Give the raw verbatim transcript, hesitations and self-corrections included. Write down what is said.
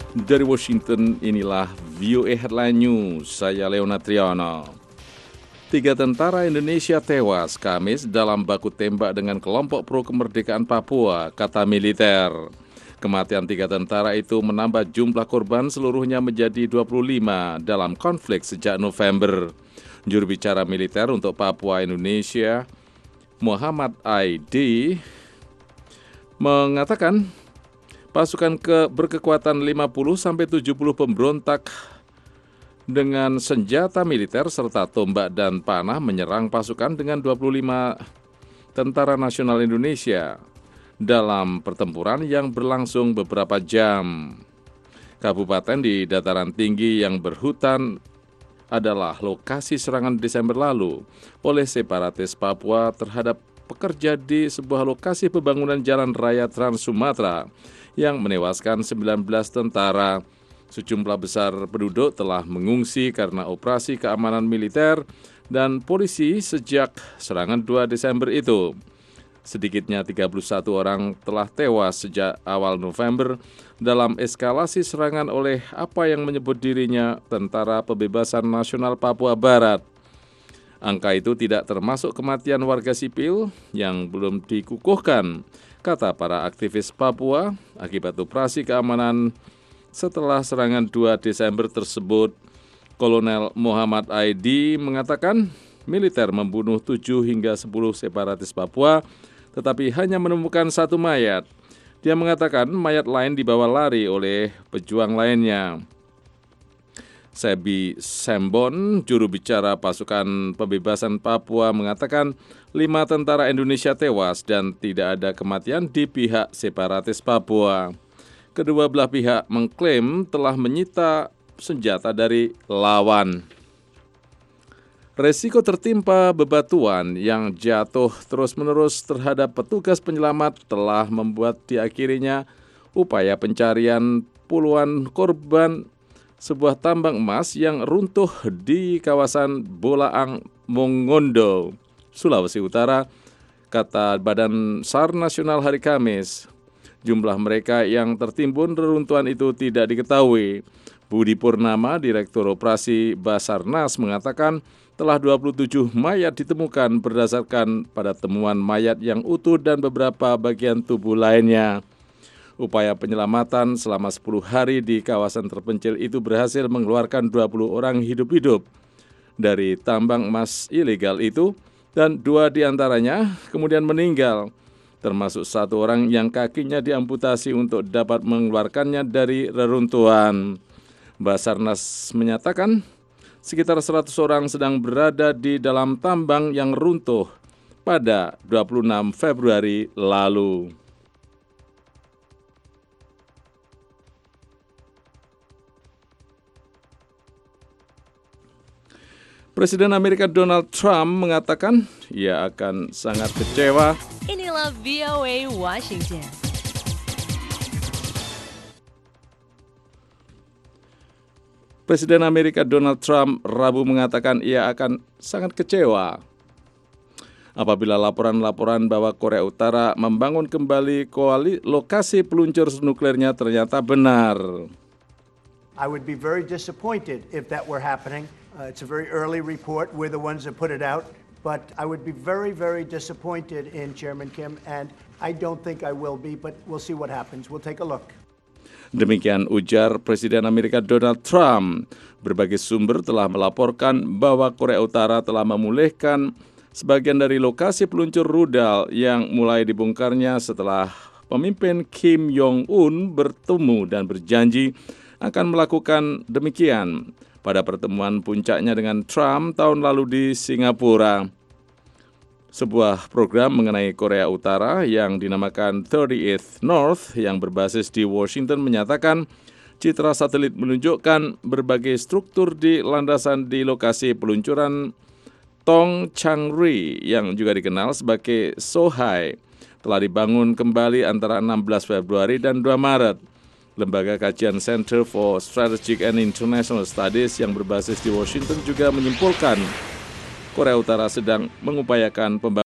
Dari Washington, inilah V O A Headline News, saya Leonard Triana. Tiga tentara Indonesia tewas Kamis dalam baku tembak dengan kelompok pro kemerdekaan Papua, kata militer. Kematian tiga tentara itu menambah jumlah korban seluruhnya menjadi dua puluh lima dalam konflik sejak November. Juru bicara militer untuk Papua Indonesia, Muhammad Aidi, mengatakan pasukan ke berkekuatan lima puluh sampai tujuh puluh pemberontak dengan senjata militer serta tombak dan panah menyerang pasukan dengan dua puluh lima Tentara Nasional Indonesia dalam pertempuran yang berlangsung beberapa jam. Kabupaten di dataran tinggi yang berhutan adalah lokasi serangan Desember lalu oleh separatis Papua terhadap pekerja di sebuah lokasi pembangunan jalan raya Trans Sumatera yang menewaskan sembilan belas tentara. Sejumlah besar penduduk telah mengungsi karena operasi keamanan militer dan polisi sejak serangan dua Desember itu. Sedikitnya tiga puluh satu orang telah tewas sejak awal November dalam eskalasi serangan oleh apa yang menyebut dirinya Tentara Pembebasan Nasional Papua Barat. Angka itu tidak termasuk kematian warga sipil yang belum dikukuhkan, kata para aktivis Papua akibat operasi keamanan setelah serangan dua Desember tersebut. Kolonel Muhammad Aidi mengatakan militer membunuh tujuh hingga sepuluh separatis Papua, tetapi hanya menemukan satu mayat. Dia mengatakan mayat lain dibawa lari oleh pejuang lainnya. Sebi Sembon, juru bicara pasukan pembebasan Papua, mengatakan lima tentara Indonesia tewas dan tidak ada kematian di pihak separatis Papua. Kedua belah pihak mengklaim telah menyita senjata dari lawan. Resiko tertimpa bebatuan yang jatuh terus-menerus terhadap petugas penyelamat telah membuat diakhirinya upaya pencarian puluhan korban sebuah tambang emas yang runtuh di kawasan Bolaang, Mongondo, Sulawesi Utara, kata Badan SAR Nasional hari Kamis. Jumlah mereka yang tertimbun reruntuhan itu tidak diketahui. Budi Purnama, Direktur Operasi Basarnas, mengatakan telah dua puluh tujuh mayat ditemukan berdasarkan pada temuan mayat yang utuh dan beberapa bagian tubuh lainnya. Upaya penyelamatan selama sepuluh hari di kawasan terpencil itu berhasil mengeluarkan dua puluh orang hidup-hidup dari tambang emas ilegal itu, dan dua diantaranya kemudian meninggal, termasuk satu orang yang kakinya diamputasi untuk dapat mengeluarkannya dari reruntuhan. Basarnas menyatakan sekitar seratus orang sedang berada di dalam tambang yang runtuh pada dua puluh enam Februari lalu. Presiden Amerika Donald Trump mengatakan ia akan sangat kecewa. Inilah V O A Washington. Presiden Amerika Donald Trump Rabu mengatakan ia akan sangat kecewa apabila laporan-laporan bahwa Korea Utara membangun kembali koalisi lokasi peluncur nuklirnya ternyata benar. I would be very disappointed if that were happening. Uh, it's a very early report. We're the ones that put it out. But I would be very, very disappointed in Chairman Kim, and I don't think I will be, but we'll see what happens. We'll take a look. Demikian ujar Presiden Amerika Donald Trump. Berbagai sumber telah melaporkan bahwa Korea Utara telah memulihkan sebagian dari lokasi peluncur rudal yang mulai dibongkarnya setelah pemimpin Kim Jong-un bertemu dan berjanji akan melakukan demikian pada pertemuan puncaknya dengan Trump tahun lalu di Singapura. Sebuah program mengenai Korea Utara yang dinamakan thirtieth North yang berbasis di Washington menyatakan citra satelit menunjukkan berbagai struktur di landasan di lokasi peluncuran Tong Changri yang juga dikenal sebagai Sohai telah dibangun kembali antara enam belas Februari dan dua Maret. Lembaga kajian Center for Strategic and International Studies yang berbasis di Washington juga menyimpulkan Korea Utara sedang mengupayakan pembangunan